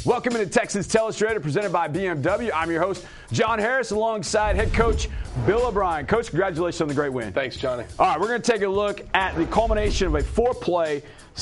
Welcome into Texas Telestrated, presented by BMW. I'm your host, John Harris, alongside head coach Bill O'Brien. Coach, congratulations on the great win. Thanks, Johnny. All right, we're going to take a look at the culmination of a four-play,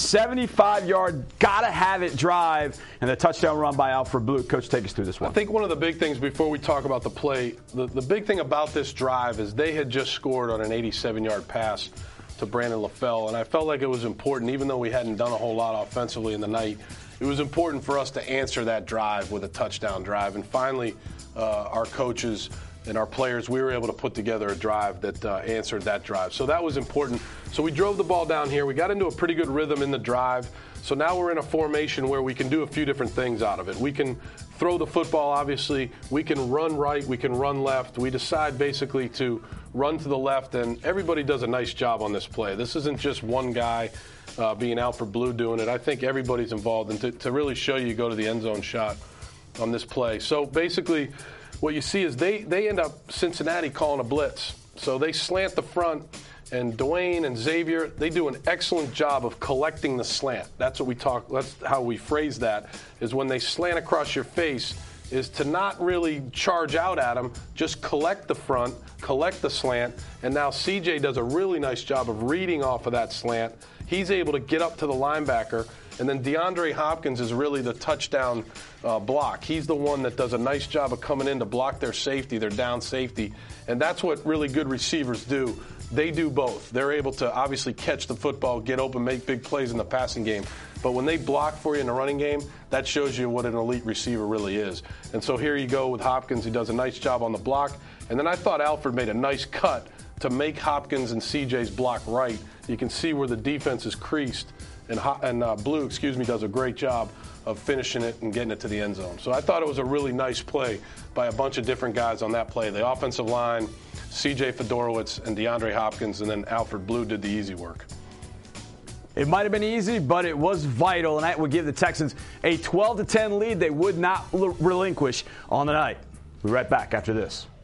75-yard, gotta-have-it drive and the touchdown run by Alfred Blue. Coach, take us through this one. I think one of the big things before we talk about the play, the big thing about this drive is they had just scored on an 87-yard pass to Brandon LaFell, and I felt like it was important, even though we hadn't done a whole lot offensively in the night, it was important for us to answer that drive with a touchdown drive. And finally, our coaches and our players, we were able to put together a drive that answered that drive. So that was important. So we drove the ball down here. We got into a pretty good rhythm in the drive. So now we're in a formation where we can do a few different things out of it. We can throw the football, obviously. We can run right. We can run left. We decide basically to run to the left, and everybody does a nice job on this play. This isn't just one guy being Alfred Blue doing it. I think everybody's involved. And to really show you, go to the end zone shot on this play. So basically what you see is they end up Cincinnati calling a blitz. So they slant the front, and Dwayne and Xavier, they do an excellent job of collecting the slant. That's what we talk. That's how we phrase that, is when they slant across your face, is to not really charge out at them, just collect the front, collect the slant, and now CJ does a really nice job of reading off of that slant. He's able to get up to the linebacker, and then DeAndre Hopkins is really the touchdown block. He's the one that does a nice job of coming in to block their safety, their down safety, and that's what really good receivers do. They do both. They're able to obviously catch the football, get open, make big plays in the passing game. But when they block for you in the running game, that shows you what an elite receiver really is. And so here you go with Hopkins. He does a nice job on the block. And then I thought Alfred made a nice cut to make Hopkins and CJ's block right. You can see where the defense is creased. And Blue, does a great job of finishing it and getting it to the end zone. So I thought it was a really nice play by a bunch of different guys on that play. The offensive line, C.J. Fedorowicz, and DeAndre Hopkins, and then Alfred Blue did the easy work. It might have been easy, but it was vital, and that would give the Texans a 12-10 lead they would not relinquish on the night. We'll be right back after this.